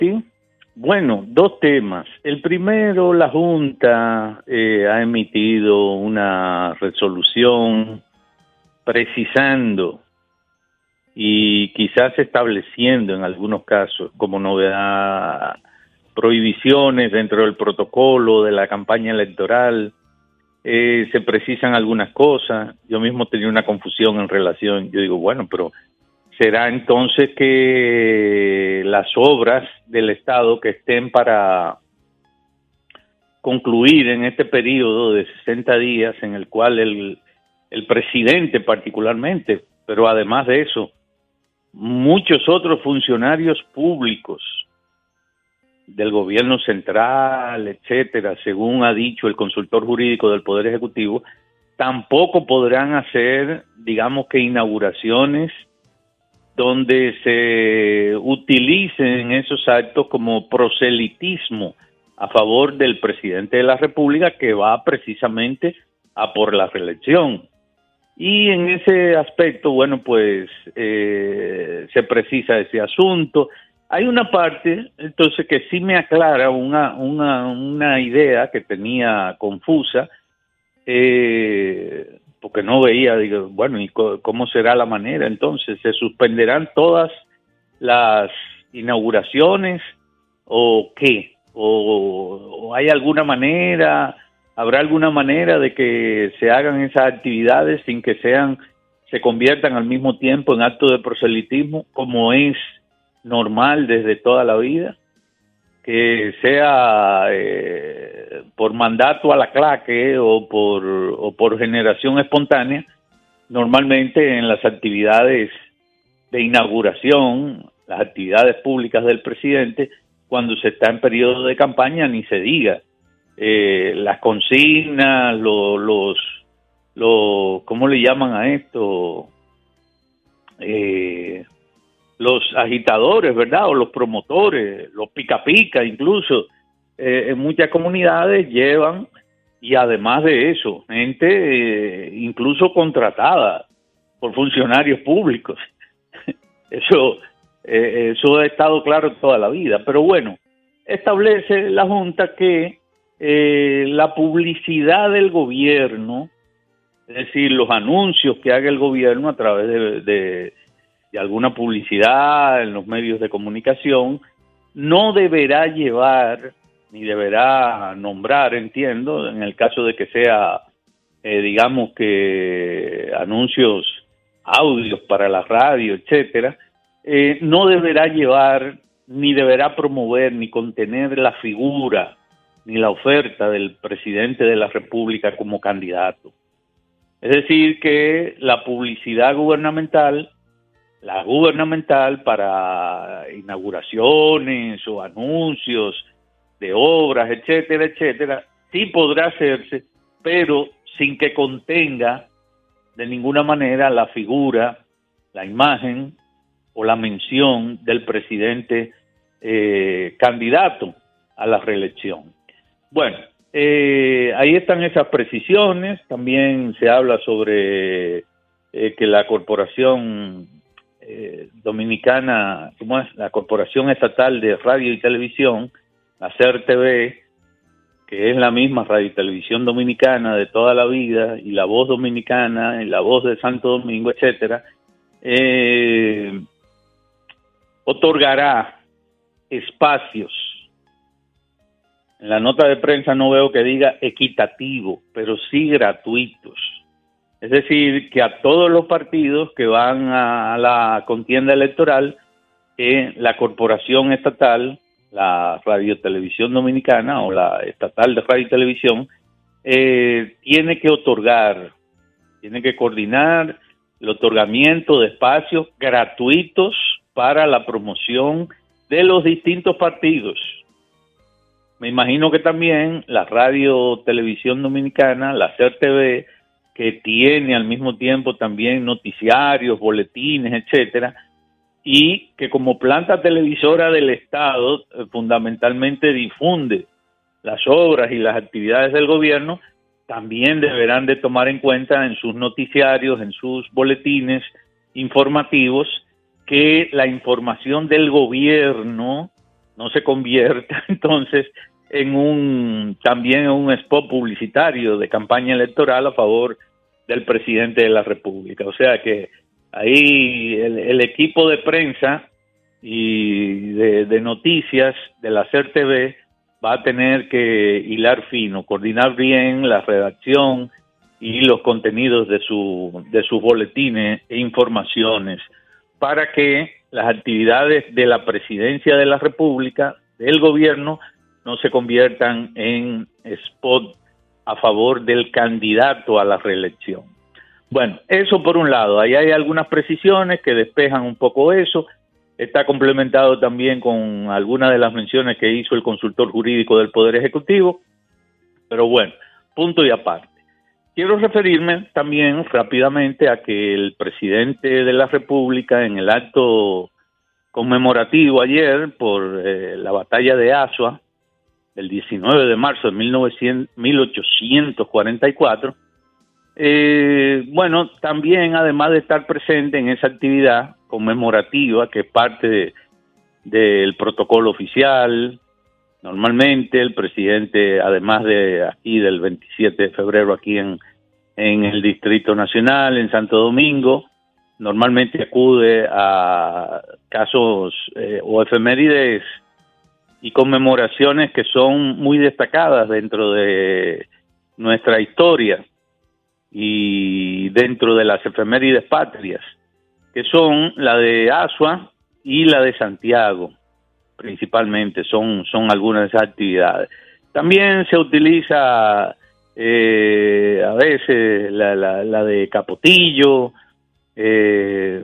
Sí, bueno, dos temas. El primero, la Junta ha emitido una resolución precisando y quizás estableciendo en algunos casos como novedad prohibiciones dentro del protocolo de la campaña electoral. Se precisan algunas cosas. Yo mismo tenía una confusión en relación, yo digo, bueno, pero será entonces que las obras del Estado que estén para concluir en este periodo de 60 días en el cual el presidente particularmente, pero además de eso, muchos otros funcionarios públicos del gobierno central, etcétera, según ha dicho el consultor jurídico del Poder Ejecutivo, tampoco podrán hacer, digamos que inauguraciones donde se utilicen esos actos como proselitismo a favor del presidente de la República que va precisamente a por la reelección. Y en ese aspecto, bueno, pues se precisa ese asunto. Hay una parte, entonces, que sí me aclara una idea que tenía confusa, porque no veía, digo, bueno, ¿y cómo será la manera? Entonces, ¿se suspenderán todas las inauguraciones o qué? ¿O hay alguna manera, habrá alguna manera de que se hagan esas actividades sin que se conviertan al mismo tiempo en actos de proselitismo, como es normal desde toda la vida? Que sea por mandato a la claque o por generación espontánea. Normalmente en las actividades de inauguración, las actividades públicas del presidente, cuando se está en periodo de campaña, ni se diga. Las consignas, ¿cómo le llaman a esto? Los agitadores, ¿verdad? O los promotores, los pica pica, incluso en muchas comunidades llevan, y además de eso, gente incluso contratada por funcionarios públicos. Eso ha estado claro toda la vida. Pero bueno, establece la Junta que la publicidad del gobierno, es decir, los anuncios que haga el gobierno a través de alguna publicidad en los medios de comunicación, no deberá llevar, ni deberá nombrar, entiendo, en el caso de que sea, digamos que anuncios, audios para la radio, etcétera, no deberá llevar, ni deberá promover, ni contener la figura, ni la oferta del presidente de la República como candidato. Es decir, que la publicidad gubernamental, para inauguraciones o anuncios de obras, etcétera, etcétera, sí podrá hacerse, pero sin que contenga de ninguna manera la figura, la imagen o la mención del presidente candidato a la reelección. Bueno, ahí están esas precisiones. También se habla sobre que la corporación dominicana, ¿cómo es? La Corporación Estatal de Radio y Televisión, la CERTV, que es la misma Radio y Televisión Dominicana de toda la vida, y La Voz Dominicana, y La Voz de Santo Domingo, etcétera, otorgará espacios. En la nota de prensa no veo que diga equitativo, pero sí gratuitos. Es decir, que a todos los partidos que van a la contienda electoral, la corporación estatal, la Radio Televisión Dominicana o la estatal de Radio y Televisión, tiene que otorgar, tiene que coordinar el otorgamiento de espacios gratuitos para la promoción de los distintos partidos. Me imagino que también la Radio Televisión Dominicana, la CERTV, que tiene al mismo tiempo también noticiarios, boletines, etcétera, y que como planta televisora del Estado fundamentalmente difunde las obras y las actividades del gobierno, también deberán de tomar en cuenta en sus noticiarios, en sus boletines informativos, que la información del gobierno no se convierta entonces también en un spot publicitario de campaña electoral a favor del presidente de la República. O sea que ahí el equipo de prensa y de noticias de la CERTV va a tener que hilar fino, coordinar bien la redacción y los contenidos de sus boletines e informaciones para que las actividades de la presidencia de la República, del gobierno, no se conviertan en spot a favor del candidato a la reelección. Bueno, eso por un lado, ahí hay algunas precisiones que despejan un poco eso. Está complementado también con algunas de las menciones que hizo el consultor jurídico del Poder Ejecutivo, pero bueno, punto y aparte. Quiero referirme también rápidamente a que el presidente de la República, en el acto conmemorativo ayer por la batalla de Azua, el 19 de marzo de 1844, bueno, también además de estar presente en esa actividad conmemorativa que es parte del protocolo oficial, normalmente el presidente, además de aquí del 27 de febrero aquí en el Distrito Nacional, en Santo Domingo, normalmente acude a casos o efemérides y conmemoraciones que son muy destacadas dentro de nuestra historia y dentro de las efemérides patrias, que son la de Azua y la de Santiago, principalmente, son algunas de esas actividades. También se utiliza a veces la de Capotillo, que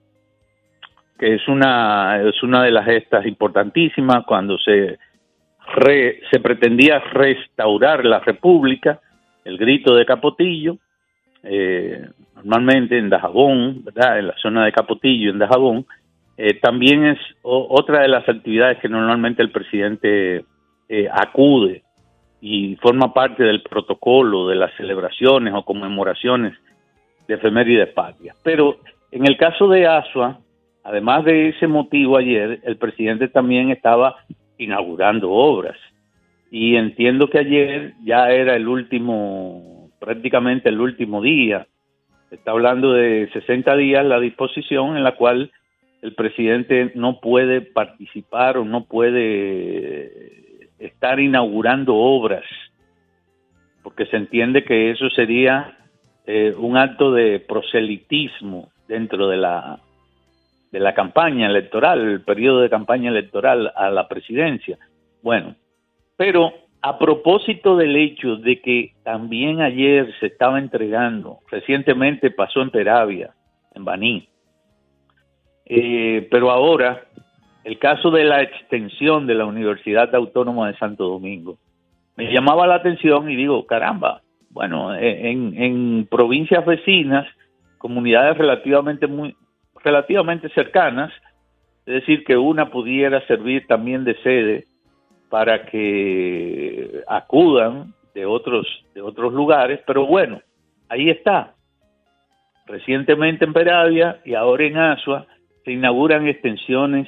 es una de las gestas importantísimas cuando se pretendía restaurar la República, el grito de Capotillo, normalmente en Dajabón, ¿verdad? En la zona de Capotillo, en Dajabón, también es otra de las actividades que normalmente el presidente acude y forma parte del protocolo de las celebraciones o conmemoraciones de efemérides patrias. Pero en el caso de Azua, además de ese motivo ayer, el presidente también estaba inaugurando obras. Y entiendo que ayer ya era prácticamente el último día. Se está hablando de 60 días la disposición en la cual el presidente no puede participar o no puede estar inaugurando obras, porque se entiende que eso sería un acto de proselitismo dentro de la campaña electoral, el periodo de campaña electoral a la presidencia. Bueno, pero a propósito del hecho de que también ayer se estaba entregando, recientemente pasó en Peravia, en Baní, pero ahora el caso de la extensión de la Universidad Autónoma de Santo Domingo me llamaba la atención y digo, caramba, bueno, en provincias vecinas, comunidades relativamente cercanas, es decir, que una pudiera servir también de sede para que acudan de otros lugares, pero bueno, ahí está. Recientemente en Peravia y ahora en Azua se inauguran extensiones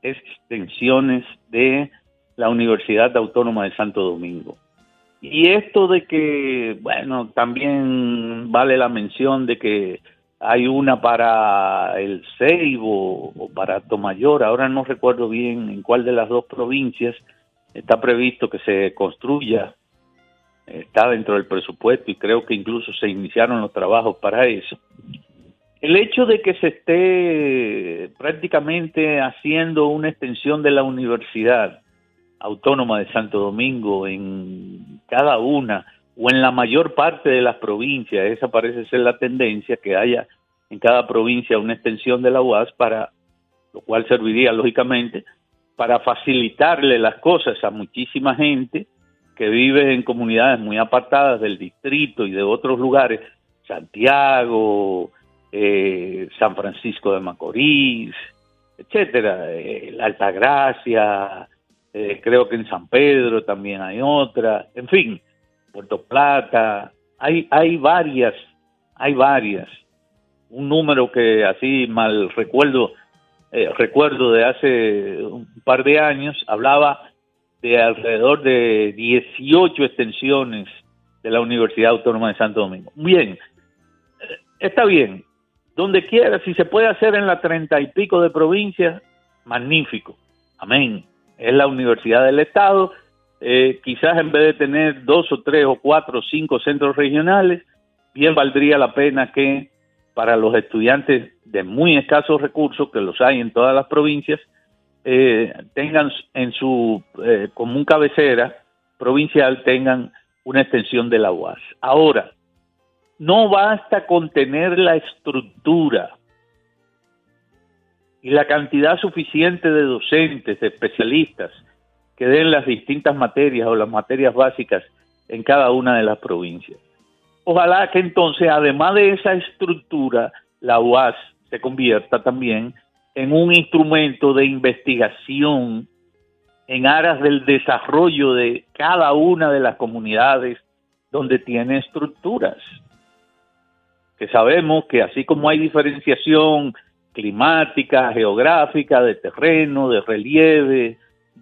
de la Universidad Autónoma de Santo Domingo. Y esto de que, bueno, también vale la mención de que hay una para el Ceibo o para Tomayor, ahora no recuerdo bien en cuál de las dos provincias está previsto que se construya, está dentro del presupuesto y creo que incluso se iniciaron los trabajos para eso. El hecho de que se esté prácticamente haciendo una extensión de la Universidad Autónoma de Santo Domingo en cada una o en la mayor parte de las provincias, esa parece ser la tendencia, que haya en cada provincia una extensión de la UAS, para lo cual serviría lógicamente para facilitarle las cosas a muchísima gente que vive en comunidades muy apartadas del distrito y de otros lugares, Santiago, San Francisco de Macorís, etcétera, la Altagracia, creo que en San Pedro también hay otra, en fin, Puerto Plata, hay varias, un número que así mal recuerdo recuerdo de hace un par de años, hablaba de alrededor de 18 extensiones de la Universidad Autónoma de Santo Domingo. Bien, está bien, donde quiera, si se puede hacer en las 30 y pico de provincias, magnífico, amén. Es la universidad del Estado, quizás en vez de tener 2 o 3 o 4 o 5 centros regionales, bien valdría la pena que para los estudiantes de muy escasos recursos, que los hay en todas las provincias, tengan en su común cabecera provincial, tengan una extensión de la UAS. Ahora, no basta con tener la estructura y la cantidad suficiente de docentes, de especialistas, que den las distintas materias o las materias básicas en cada una de las provincias. Ojalá que entonces, además de esa estructura, la UAS se convierta también en un instrumento de investigación en aras del desarrollo de cada una de las comunidades donde tiene estructuras. Que sabemos que así como hay diferenciación climática, geográfica, de terreno, de relieve,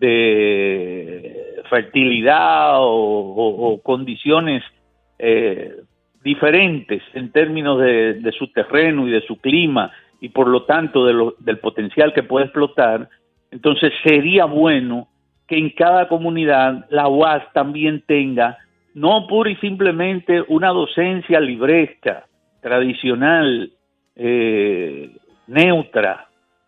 de fertilidad o condiciones diferentes en términos de su terreno y de su clima y por lo tanto del potencial que puede explotar, entonces sería bueno que en cada comunidad la UAS también tenga no pura y simplemente una docencia libresca, tradicional, neutra,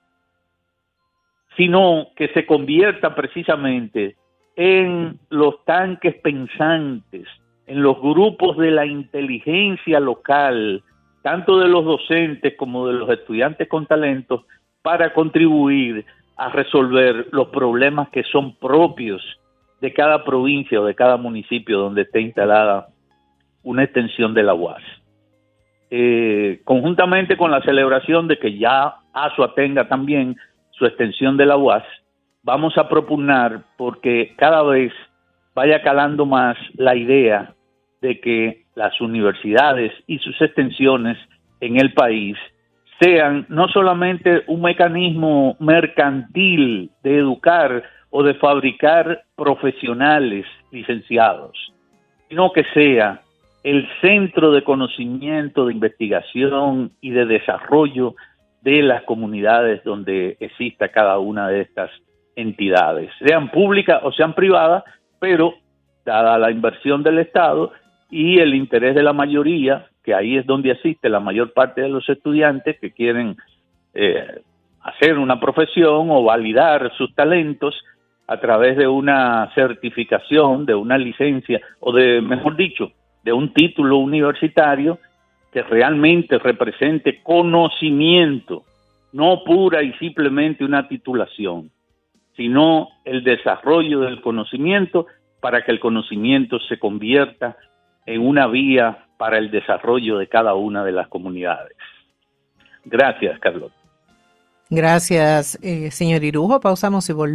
sino que se convierta precisamente en los tanques pensantes, en los grupos de la inteligencia local, tanto de los docentes como de los estudiantes con talentos, para contribuir a resolver los problemas que son propios de cada provincia o de cada municipio donde esté instalada una extensión de la UAS. Conjuntamente con la celebración de que ya Azua tenga también su extensión de la UAS, vamos a propugnar porque cada vez vaya calando más la idea de que las universidades y sus extensiones en el país sean no solamente un mecanismo mercantil de educar o de fabricar profesionales licenciados, sino que sea el centro de conocimiento, de investigación y de desarrollo de las comunidades donde exista cada una de estas entidades, sean públicas o sean privadas, pero dada la inversión del Estado y el interés de la mayoría, que ahí es donde asiste la mayor parte de los estudiantes que quieren hacer una profesión o validar sus talentos a través de una certificación, de una licencia o de, mejor dicho, de un título universitario que realmente represente conocimiento, no pura y simplemente una titulación, sino el desarrollo del conocimiento para que el conocimiento se convierta en una vía para el desarrollo de cada una de las comunidades. Gracias, Carlos. Gracias, señor Irujo. Pausamos y volvemos.